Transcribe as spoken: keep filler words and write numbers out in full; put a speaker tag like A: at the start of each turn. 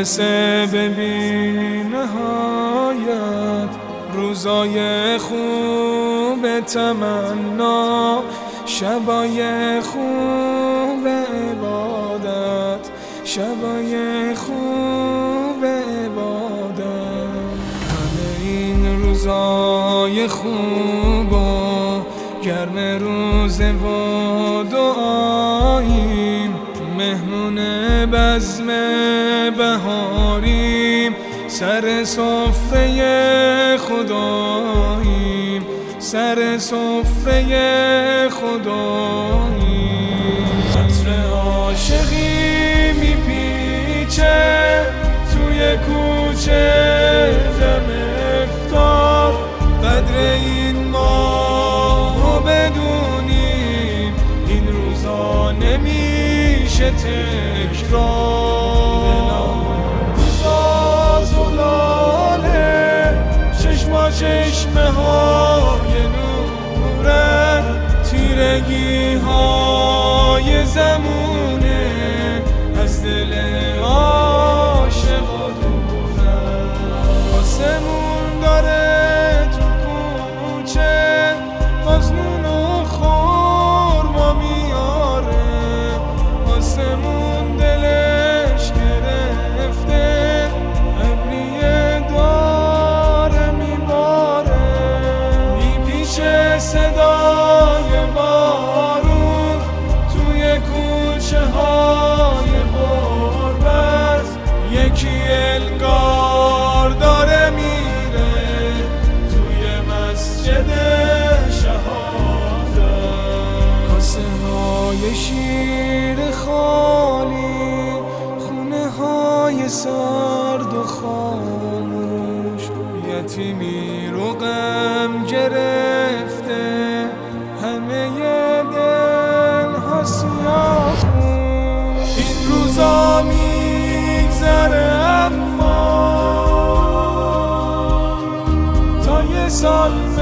A: میرسه به بی نهایت، روزای خوب تمنا، شبای خوب عبادت، شبای خوب عبادت. همه این روزای خوب و گرم روزه و دعاییم، مهمون بزم بهاریم، سر سفره خداییم، سر سفره خداییم. عطر عاشقی میپیچه توی کوچه دم افطار، قدر این ماه بدونیم، این روزا نمیشه تکرار. روزا زلاله چشما چشمه های نورن، تیرگی های زمونه از دل عاشقا دورن. آسمون داره تو کوچه آزمون و خورما میاره، آسمون دلش گرفته ابریه داره میباره، میپیچه صدای بارون توی کوچه های غربت، یکی انگار داره میره توی مسجد شهادت. کاسه های شیر خالی، خونه های سرد و خاموش، یتیمی رو غم گرفته، همه دل ها سیاه‌پوش. این روزا میگذره اما تا یه سال